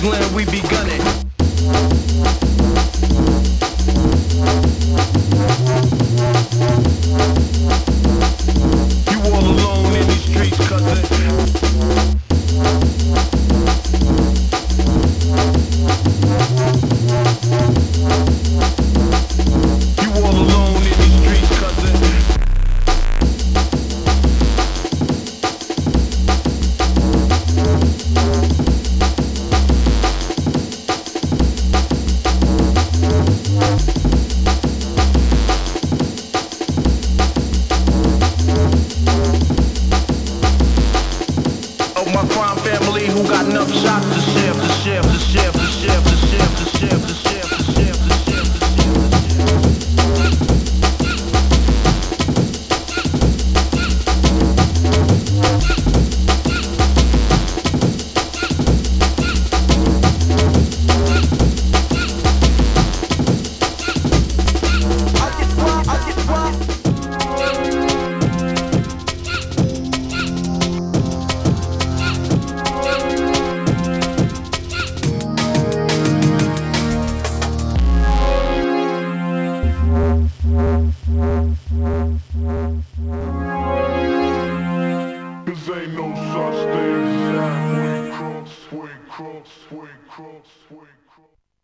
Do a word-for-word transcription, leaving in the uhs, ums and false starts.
land, we be gunning. You all alone in these streets, cousin. You all alone in these streets, cousin. Oh, my crime family who got enough shots to share, to share, to share, to share, to share, to share, to share, to share, to share, to Cause ain't no such thing as halfway crooks, swing crooks, swing crooks, swing crooks.